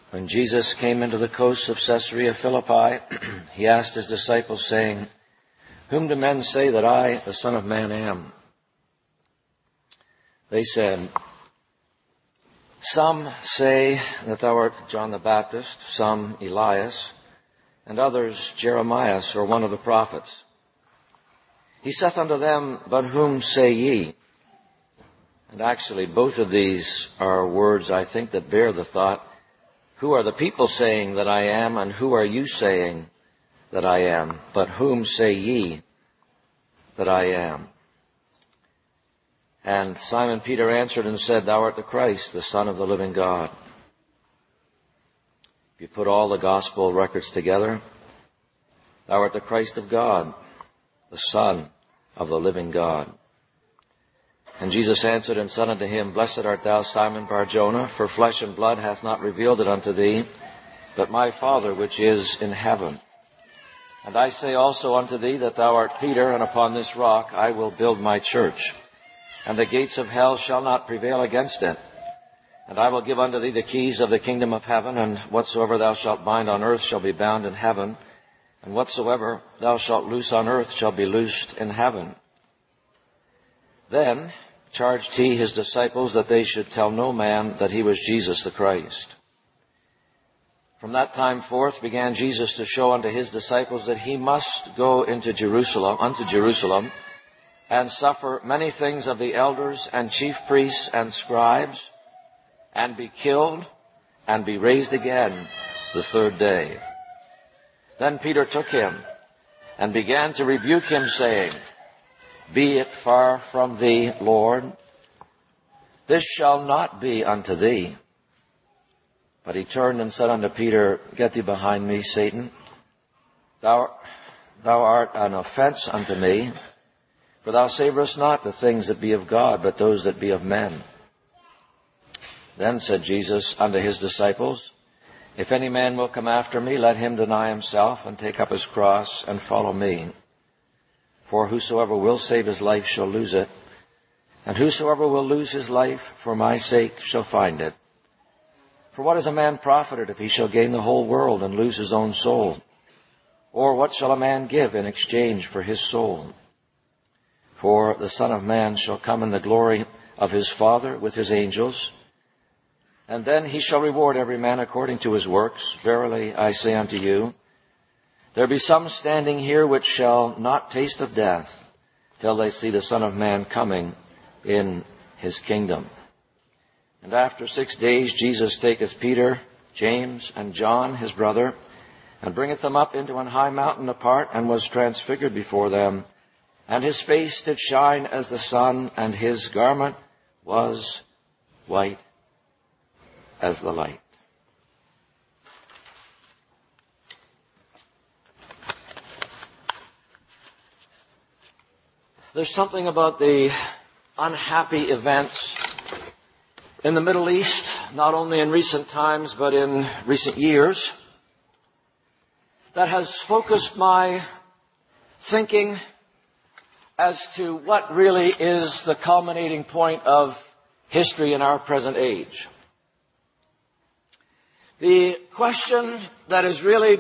When Jesus came into the coasts of Caesarea Philippi, he asked his disciples, saying, "Whom do men say that I, the Son of Man, am?" They said, "Some say that thou art John the Baptist, some Elias, and others Jeremias, or one of the prophets." He saith unto them, "But whom say ye?" And actually, both of these are words, I think, that bear the thought, who are the people saying that I am, and who are you saying that I am? But whom say ye that I am? And Simon Peter answered and said, "Thou art the Christ, the Son of the living God." If you put all the gospel records together, thou art the Christ of God, the Son of the living God. And Jesus answered and said unto him, "Blessed art thou, Simon Bar-Jonah, for flesh and blood hath not revealed it unto thee, but my Father which is in heaven. And I say also unto thee that thou art Peter, and upon this rock I will build my church, and the gates of hell shall not prevail against it. And I will give unto thee the keys of the kingdom of heaven, and whatsoever thou shalt bind on earth shall be bound in heaven, and whatsoever thou shalt loose on earth shall be loosed in heaven." Then charged he his disciples that they should tell no man that he was Jesus the Christ. From that time forth began Jesus to show unto his disciples that he must go unto Jerusalem, and suffer many things of the elders and chief priests and scribes, and be killed, and be raised again the third day. Then Peter took him, and began to rebuke him, saying, "Be it far from thee, Lord. This shall not be unto thee." But he turned and said unto Peter, "Get thee behind me, Satan. Thou art an offense unto me, for thou savorest not the things that be of God, but those that be of men." Then said Jesus unto his disciples, "If any man will come after me, let him deny himself, and take up his cross, and follow me. For whosoever will save his life shall lose it, and whosoever will lose his life for my sake shall find it. For what is a man profited if he shall gain the whole world and lose his own soul? Or what shall a man give in exchange for his soul? For the Son of Man shall come in the glory of his Father with his angels, and then he shall reward every man according to his works. Verily I say unto you, there be some standing here which shall not taste of death till they see the Son of Man coming in his kingdom." And after 6 days Jesus taketh Peter, James, and John his brother, and bringeth them up into an high mountain apart, and was transfigured before them. And his face did shine as the sun, and his garment was white as the light. There's something about the unhappy events in the Middle East, not only in recent times, but in recent years, that has focused my thinking as to what really is the culminating point of history in our present age. The question that is really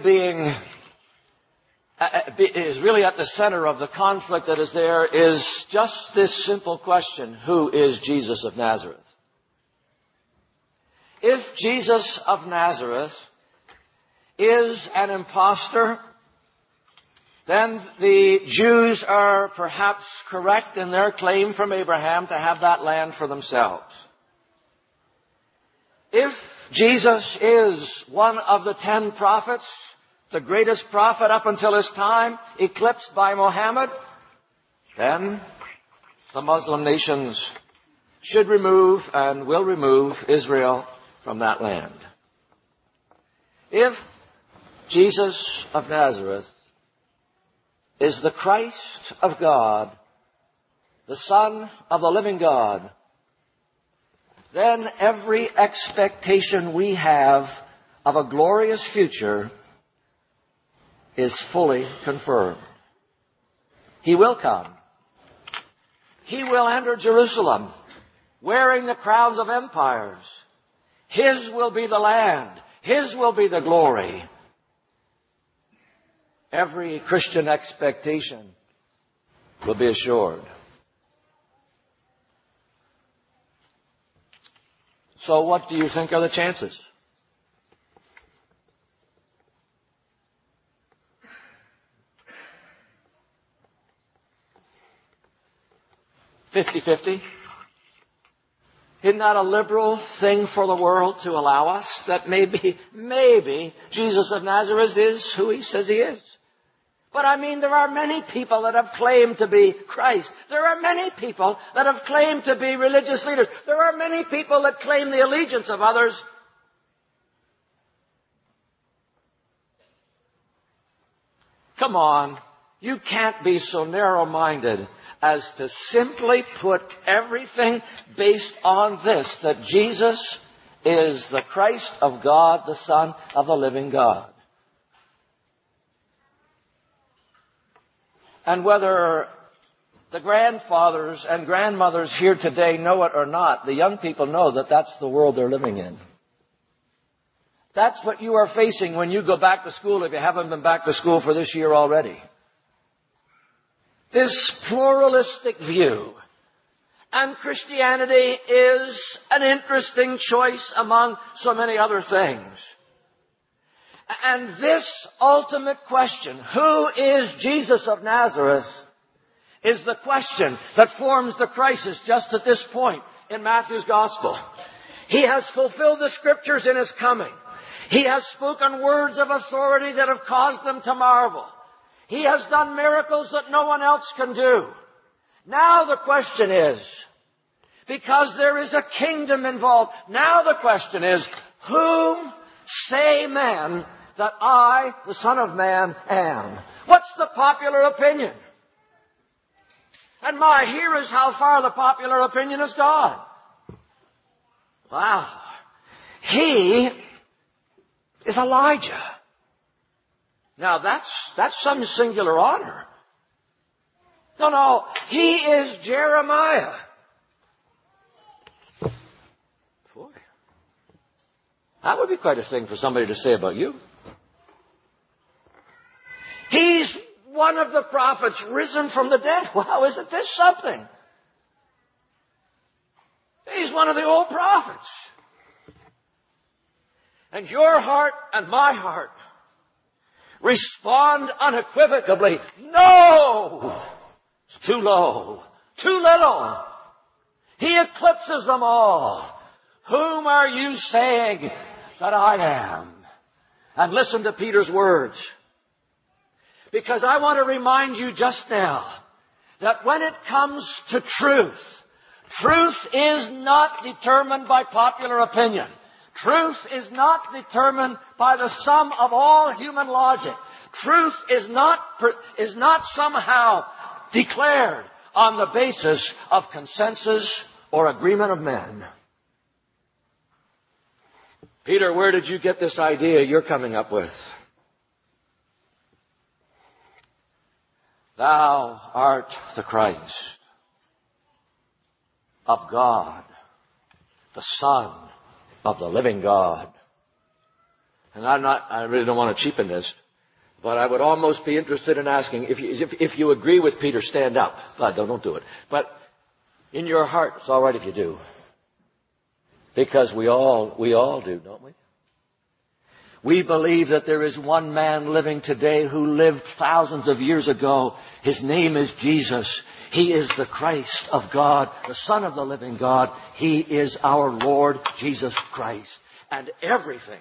at the center of the conflict that is there is just this simple question: who is Jesus of Nazareth? If Jesus of Nazareth is an impostor, then the Jews are perhaps correct in their claim from Abraham to have that land for themselves. If Jesus is one of the 10 prophets, the greatest prophet up until his time, eclipsed by Muhammad, then the Muslim nations should remove and will remove Israel from that land. If Jesus of Nazareth is the Christ of God, the Son of the living God, then every expectation we have of a glorious future is fully confirmed. He will come. He will enter Jerusalem wearing the crowns of empires. His will be the land. His will be the glory. Every Christian expectation will be assured. So what do you think are the chances? 50-50? Isn't that a liberal thing for the world to allow us? That maybe Jesus of Nazareth is who He says He is. But I mean, there are many people that have claimed to be Christ. There are many people that have claimed to be religious leaders. There are many people that claim the allegiance of others. Come on. You can't be so narrow-minded as to simply put everything based on this, that Jesus is the Christ of God, the Son of the living God. And whether the grandfathers and grandmothers here today know it or not, the young people know that that's the world they're living in. That's what you are facing when you go back to school, if you haven't been back to school for this year already. This pluralistic view. And Christianity is an interesting choice among so many other things. And this ultimate question, who is Jesus of Nazareth, is the question that forms the crisis just at this point in Matthew's Gospel. He has fulfilled the Scriptures in His coming. He has spoken words of authority that have caused them to marvel. He has done miracles that no one else can do. Now the question is, because there is a kingdom involved, now the question is, whom say men that I, the Son of Man, am? What's the popular opinion? And here is how far the popular opinion has gone. Wow. He is Elijah. Now that's some singular honor. No, he is Jeremiah. Boy, that would be quite a thing for somebody to say about you. He's one of the prophets risen from the dead. Wow, isn't this something? He's one of the old prophets. And your heart and my heart respond unequivocally, no! It's too low, too little. He eclipses them all. Whom are you saying that I am? And listen to Peter's words. Because I want to remind you just now that when it comes to truth, truth is not determined by popular opinion. Truth is not determined by the sum of all human logic. Truth is not somehow declared on the basis of consensus or agreement of men. Peter, where did you get this idea you're coming up with? Thou art the Christ of God, the Son of the living God. And I really don't want to cheapen this, but I would almost be interested in asking, if you agree with Peter, stand up. Don't do it. But in your heart, it's all right if you do. Because we all do, don't we? We believe that there is one man living today who lived thousands of years ago. His name is Jesus. He is the Christ of God, the Son of the living God. He is our Lord Jesus Christ. And everything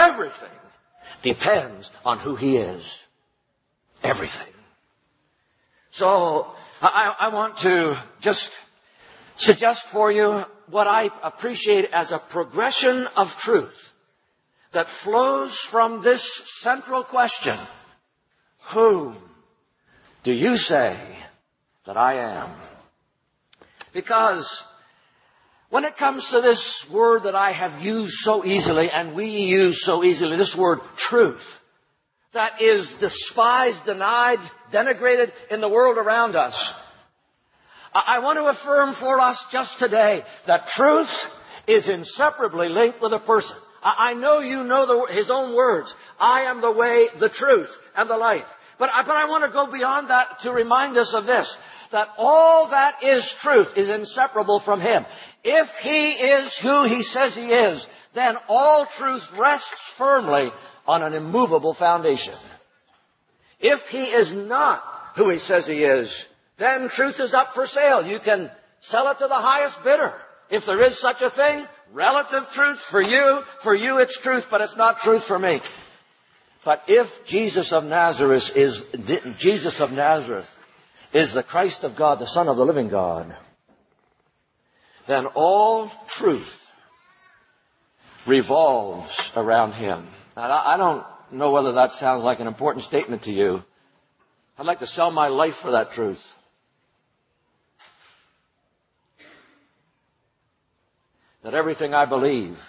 depends on who He is. Everything. So, I want to just suggest for you what I appreciate as a progression of truth that flows from this central question. Whom do you say that I am? Because when it comes to this word that I have used so easily, and we use so easily, this word truth, that is despised, denied, denigrated in the world around us, I want to affirm for us just today that truth is inseparably linked with a person. I know you know His own words. I am the way, the truth, and the life. But I want to go beyond that to remind us of this, that all that is truth is inseparable from Him. If He is who He says He is, then all truth rests firmly on an immovable foundation. If He is not who He says He is, then truth is up for sale. You can sell it to the highest bidder. If there is such a thing, relative truth for you it's truth, but it's not truth for me. But if Jesus of Nazareth is the Christ of God, the Son of the living God, then all truth revolves around Him. Now, I don't know whether that sounds like an important statement to you. I'd like to sell my life for that truth. That everything I believe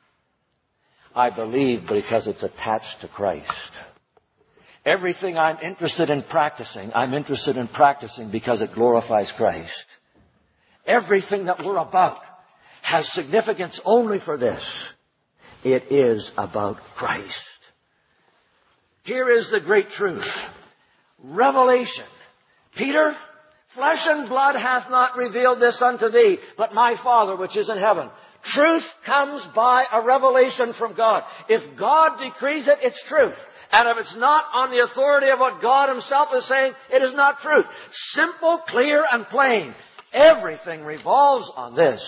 because it's attached to Christ. Everything I'm interested in practicing because it glorifies Christ. Everything that we're about has significance only for this. It is about Christ. Here is the great truth. Revelation. Peter, flesh and blood hath not revealed this unto thee, but my Father which is in heaven. Truth comes by a revelation from God. If God decrees it, it's truth. And if it's not on the authority of what God Himself is saying, it is not truth. Simple, clear, and plain. Everything revolves on this.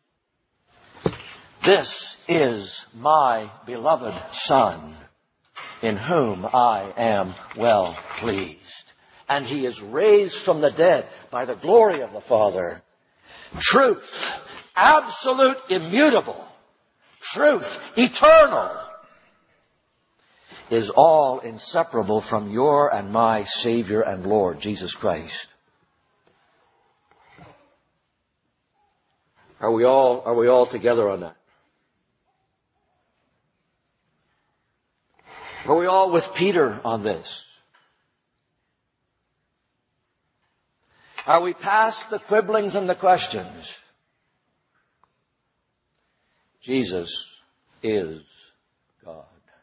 This is my beloved Son, in whom I am well pleased. And He is raised from the dead by the glory of the Father. Truth, absolute, immutable. Truth, eternal, is all inseparable from your and my Savior and Lord, Jesus Christ. Are we all together on that? Are we all with Peter on this? Are we past the quibblings and the questions? Jesus is God.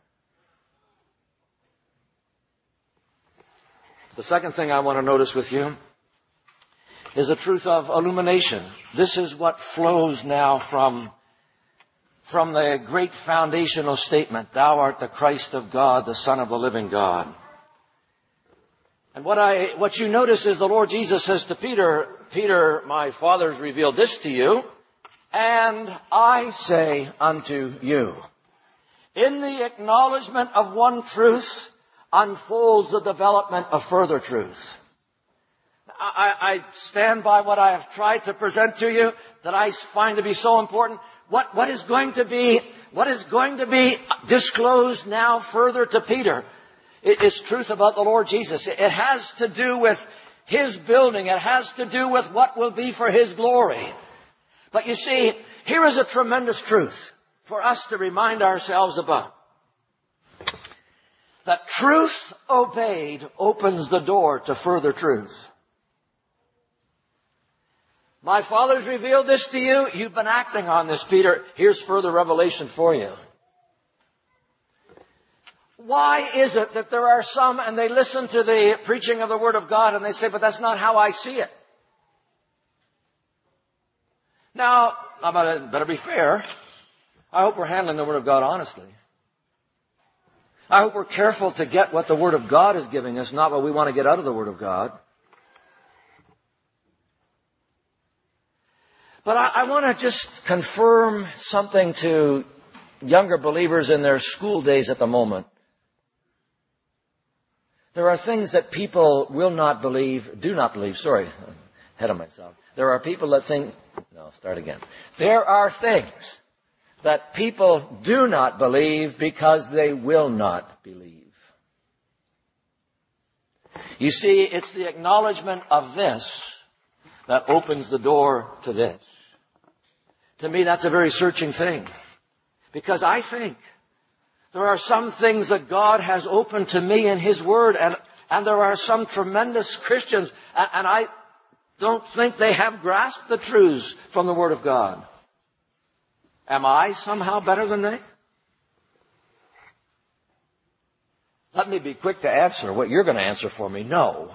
The second thing I want to notice with you is the truth of illumination. This is what flows now from the great foundational statement, Thou art the Christ of God, the Son of the living God. And what you notice is the Lord Jesus says to Peter, Peter, my Father's revealed this to you, and I say unto you. In the acknowledgement of one truth unfolds the development of further truth. I stand by what I have tried to present to you that I find to be so important. What is going to be disclosed now further to Peter is truth about the Lord Jesus. It has to do with His building. It has to do with what will be for His glory. But you see, here is a tremendous truth for us to remind ourselves about. That truth obeyed opens the door to further truth. My Father's revealed this to you. You've been acting on this, Peter. Here's further revelation for you. Why is it that there are some, and they listen to the preaching of the Word of God, and they say, but that's not how I see it. Now, I better be fair. I hope we're handling the Word of God honestly. I hope we're careful to get what the Word of God is giving us, not what we want to get out of the Word of God. But I want to just confirm something to younger believers in their school days at the moment. There are things that people do not believe. Sorry, ahead of myself. There are people that think, There are things that people do not believe because they will not believe. You see, it's the acknowledgement of this that opens the door to this. To me, that's a very searching thing. Because I think there are some things that God has opened to me in His Word, and there are some tremendous Christians, and I don't think they have grasped the truths from the Word of God. Am I somehow better than they? Let me be quick to answer what you're going to answer for me. No.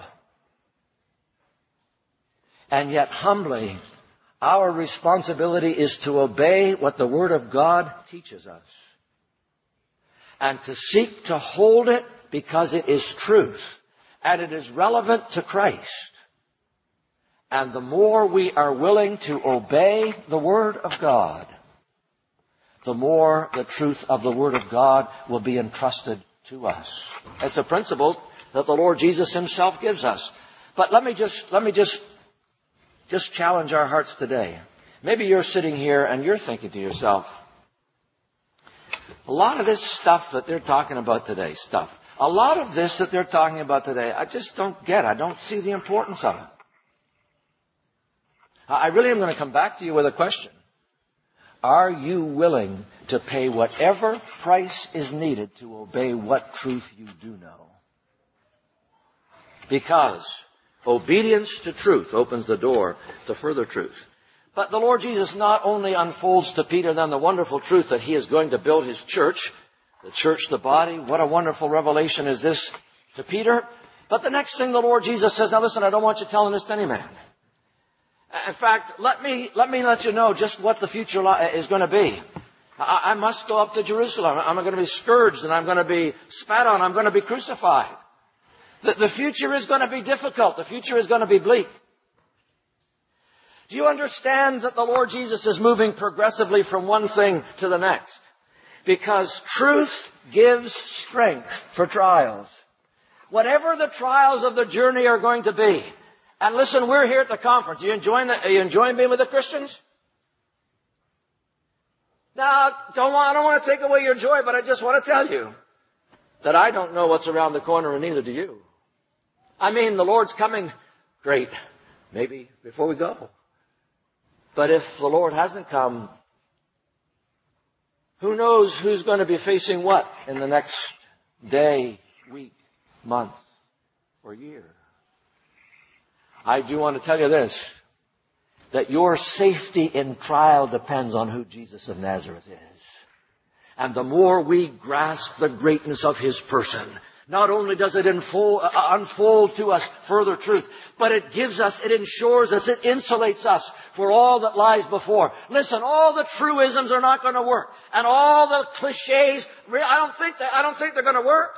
And yet, humbly, our responsibility is to obey what the Word of God teaches us. And to seek to hold it because it is truth. And it is relevant to Christ. And the more we are willing to obey the Word of God, the more the truth of the Word of God will be entrusted to us. It's a principle that the Lord Jesus Himself gives us. But let me just challenge our hearts today. Maybe you're sitting here and you're thinking to yourself, a lot of this stuff that they're talking about today, a lot of this that they're talking about today, I just don't get. I don't see the importance of it. I really am going to come back to you with a question. Are you willing to pay whatever price is needed to obey what truth you do know? Because obedience to truth opens the door to further truth. But the Lord Jesus not only unfolds to Peter then the wonderful truth that He is going to build His church, the body. What a wonderful revelation is this to Peter. But the next thing the Lord Jesus says, now listen, I don't want you telling this to any man. In fact, let me let you know just what the future is going to be. I must go up to Jerusalem. I'm going to be scourged and I'm going to be spat on. I'm going to be crucified. The future is going to be difficult. The future is going to be bleak. Do you understand that the Lord Jesus is moving progressively from one thing to the next? Because truth gives strength for trials. Whatever the trials of the journey are going to be. And listen, we're here at the conference. Are you enjoying being with the Christians? Now, I don't want to take away your joy, but I just want to tell you that I don't know what's around the corner, and neither do you. I mean, the Lord's coming. Great. Maybe before we go. But if the Lord hasn't come, who knows who's going to be facing what in the next day, week, month, or year? I do want to tell you this, that your safety in trial depends on who Jesus of Nazareth is. And the more we grasp the greatness of His person, not only does it unfold to us further truth, but it ensures us, it insulates us for all that lies before. Listen, all the truisms are not going to work. And all the cliches, I don't think they're going to work.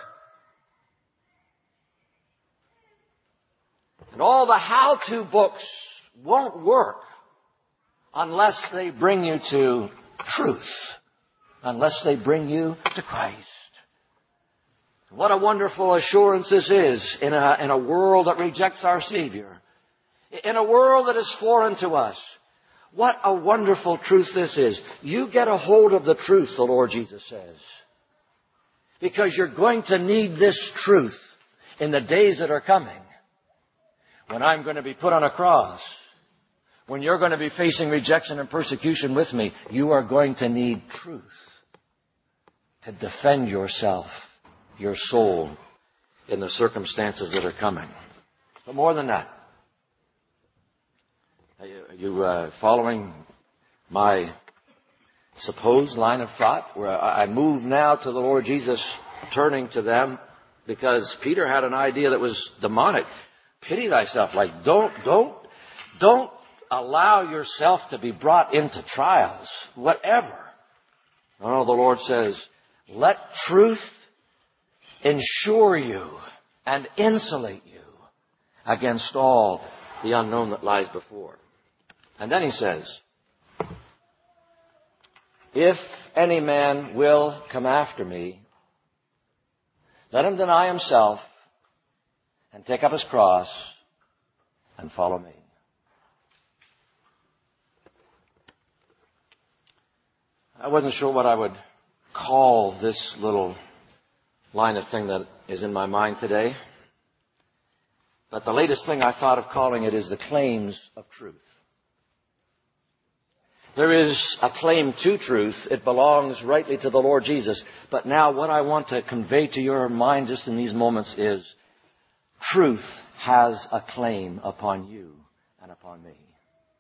And all the how-to books won't work unless they bring you to truth, unless they bring you to Christ. What a wonderful assurance this is in a world that rejects our Savior, in a world that is foreign to us. What a wonderful truth this is. You get a hold of the truth, the Lord Jesus says, because you're going to need this truth in the days that are coming. When I'm going to be put on a cross, when you're going to be facing rejection and persecution with me, you are going to need truth to defend yourself, your soul, in the circumstances that are coming. But more than that, are you following my supposed line of thought? Where I move now to the Lord Jesus turning to them, because Peter had an idea that was demonic. Pity thyself. Like, don't allow yourself to be brought into trials, whatever. No, the Lord says, let truth ensure you and insulate you against all the unknown that lies before. And then He says, if any man will come after me, let him deny himself and take up his cross and follow me. I wasn't sure what I would call this little line of thing that is in my mind today. But the latest thing I thought of calling it is the claims of truth. There is a claim to truth. It belongs rightly to the Lord Jesus. But now what I want to convey to your mind just in these moments is truth has a claim upon you and upon me.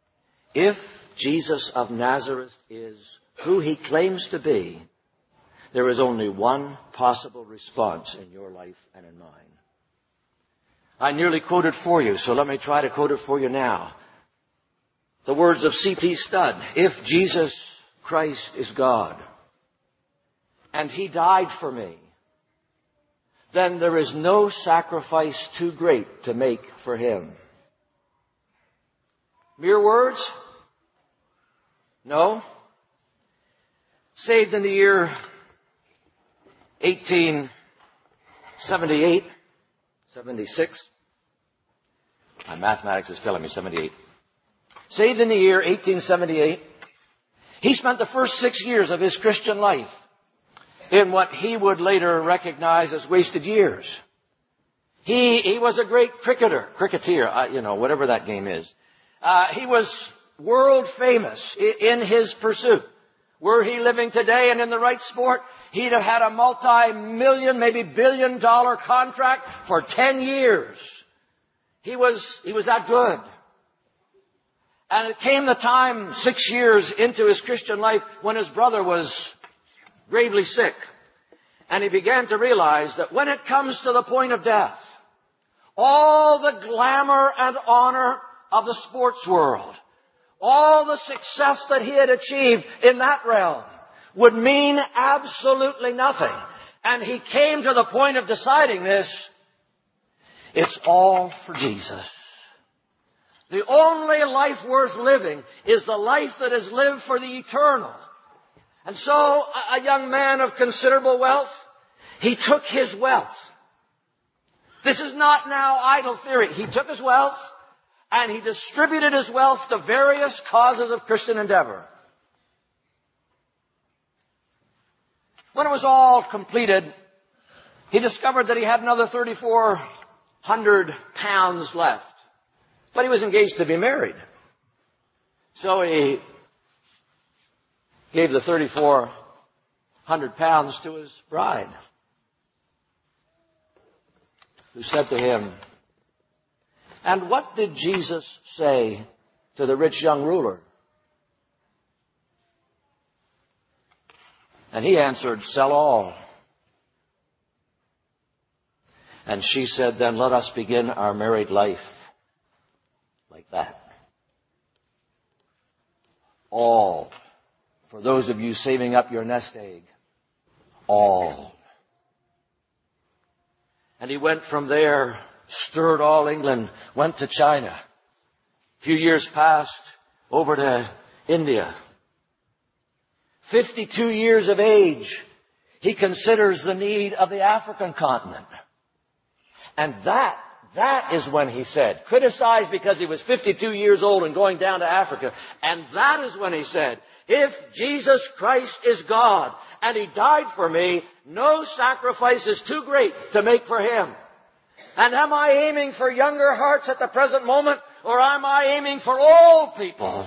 If Jesus of Nazareth is who He claims to be, there is only one possible response in your life and in mine. I nearly quoted for you, so let me try to quote it for you now. The words of C.T. Studd: if Jesus Christ is God, and He died for me, then there is no sacrifice too great to make for Him. Mere words? No. Saved in the year 1878, 76. My mathematics is failing me, 78. Saved in the year 1878. He spent the first 6 years of his Christian life in what he would later recognize as wasted years. He was a great cricketer, whatever that game is. He was world famous in his pursuit. Were he living today and in the right sport, he'd have had a multi-million, maybe billion-dollar contract for 10 years. He was that good. And it came the time, 6 years into his Christian life, when his brother was gravely sick. And he began to realize that when it comes to the point of death, all the glamour and honor of the sports world, all the success that he had achieved in that realm would mean absolutely nothing. And he came to the point of deciding this: it's all for Jesus. The only life worth living is the life that is lived for the eternal. And so, a young man of considerable wealth, he took his wealth. This is not now idle theory. He took his wealth and he distributed his wealth to various causes of Christian endeavor. When it was all completed, he discovered that he had another 3,400 pounds left. But he was engaged to be married. So he gave the 3,400 pounds to his bride, who said to him, "And what did Jesus say to the rich young ruler?" And he answered, "Sell all." And she said, "Then let us begin our married life like that." All. For those of you saving up your nest egg, all. And he went from there, stirred all England, went to China. A few years passed, over to India. 52 years of age, he considers the need of the African continent. And that is when he said, criticized because he was 52 years old and going down to Africa, and that is when he said, if Jesus Christ is God and He died for me, no sacrifice is too great to make for Him. And am I aiming for younger hearts at the present moment, or am I aiming for old people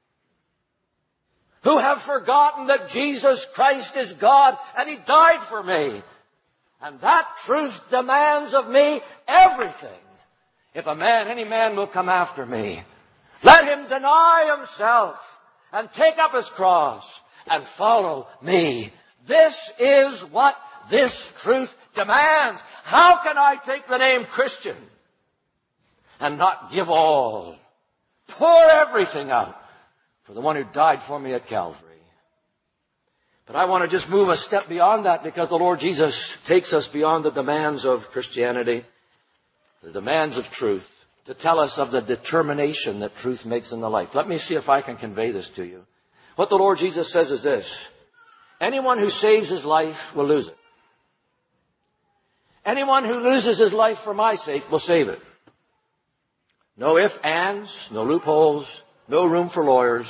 who have forgotten that Jesus Christ is God and He died for me? And that truth demands of me everything. If any man will come after me, let him deny himself and take up his cross and follow me. This is what this truth demands. How can I take the name Christian and not give all, pour everything out for the one who died for me at Calvary? But I want to just move a step beyond that, because the Lord Jesus takes us beyond the demands of Christianity, the demands of truth, to tell us of the determination that truth makes in the life. Let me see if I can convey this to you. What the Lord Jesus says is this: anyone who saves his life will lose it. Anyone who loses his life for my sake will save it. No ifs, ands, no loopholes, no room for lawyers.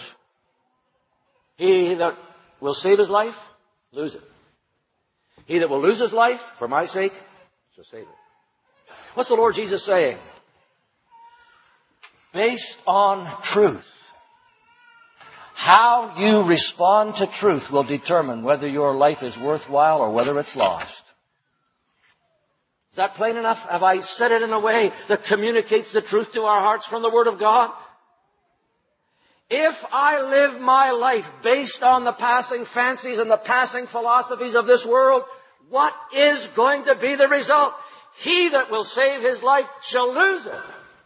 He that will save his life, lose it. He that will lose his life for my sake shall save it. What's the Lord Jesus saying? Based on truth, how you respond to truth will determine whether your life is worthwhile or whether it's lost. Is that plain enough? Have I said it in a way that communicates the truth to our hearts from the Word of God? If I live my life based on the passing fancies and the passing philosophies of this world, what is going to be the result? He that will save his life shall lose it.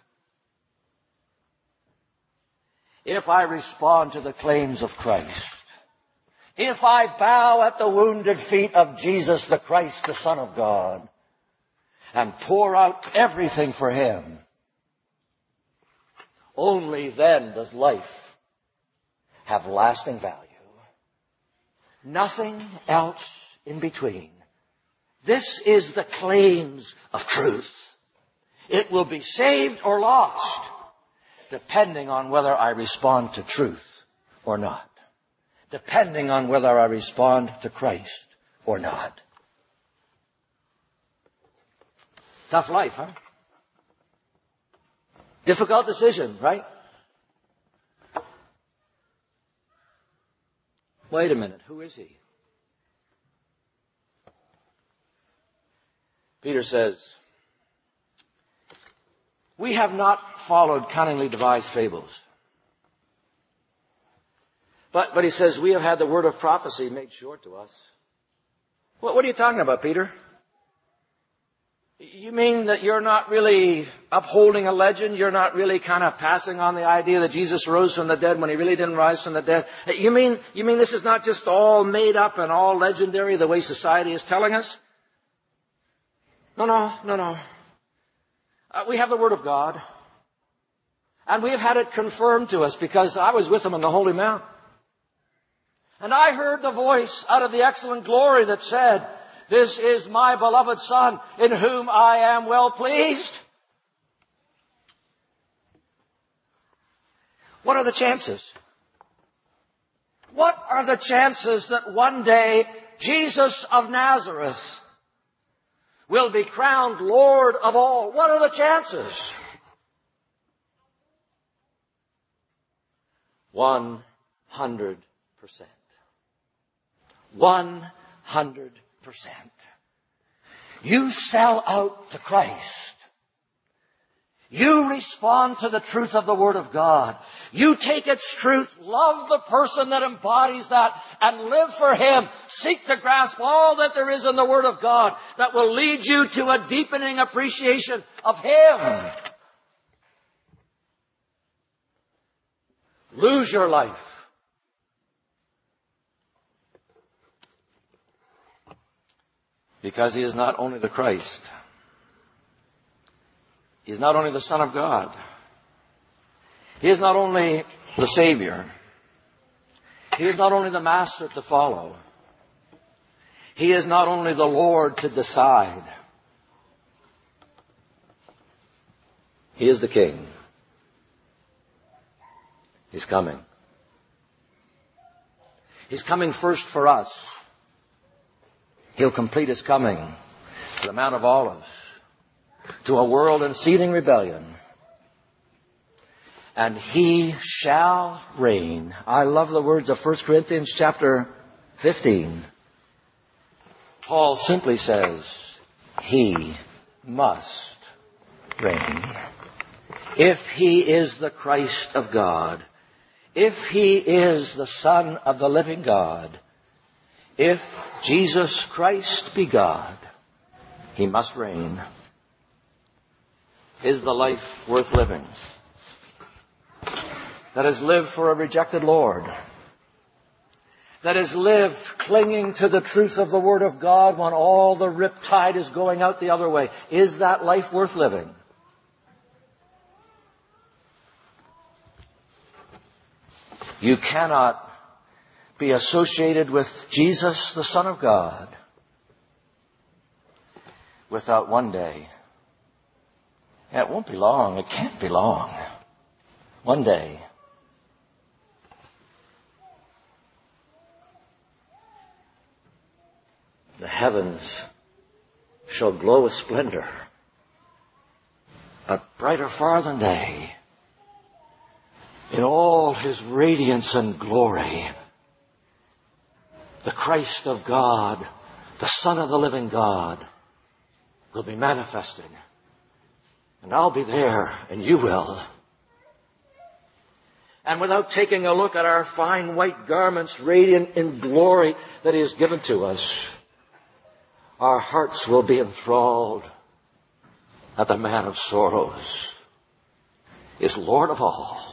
If I respond to the claims of Christ, if I bow at the wounded feet of Jesus the Christ, the Son of God, and pour out everything for Him, only then does life have lasting value. Nothing else in between. This is the claims of truth. It will be saved or lost, depending on whether I respond to truth or not. Depending on whether I respond to Christ or not. Tough life, huh? Difficult decision, right? Wait a minute, who is he? Peter says, we have not followed cunningly devised fables. But he says, we have had the word of prophecy made sure to us. What are you talking about, Peter? You mean that you're not really upholding a legend? You're not really kind of passing on the idea that Jesus rose from the dead when He really didn't rise from the dead? You mean this is not just all made up and all legendary the way society is telling us? No. We have the Word of God. And we have had it confirmed to us because I was with Him on the Holy Mount. And I heard the voice out of the excellent glory that said, this is my beloved Son, in whom I am well pleased. What are the chances? What are the chances that one day Jesus of Nazareth will be crowned Lord of all? What are the chances? 100%. 100%. You sell out to Christ. You respond to the truth of the Word of God. You take its truth, love the person that embodies that, and live for Him. Seek to grasp all that there is in the Word of God that will lead you to a deepening appreciation of Him. Lose your life. Because He is not only the Christ. He is not only the Son of God. He is not only the Savior. He is not only the Master to follow. He is not only the Lord to decide. He is the King. He's coming. He's coming first for us. He'll complete His coming to the Mount of Olives, to a world in seething rebellion. And He shall reign. I love the words of 1 Corinthians chapter 15. Paul simply says, He must reign. If He is the Christ of God, if He is the Son of the living God, if Jesus Christ be God, He must reign. Is the life worth living? That is lived for a rejected Lord. That is lived clinging to the truth of the Word of God when all the riptide is going out the other way. Is that life worth living? You cannot be associated with Jesus, the Son of God, without one day. It won't be long. It can't be long. One day. The heavens shall glow with splendor, but brighter far than they, in all His radiance and glory, the Christ of God, the Son of the living God, will be manifested. And I'll be there, and you will. and without taking a look at our fine white garments radiant in glory that He has given to us, our hearts will be enthralled that the Man of sorrows is Lord of all.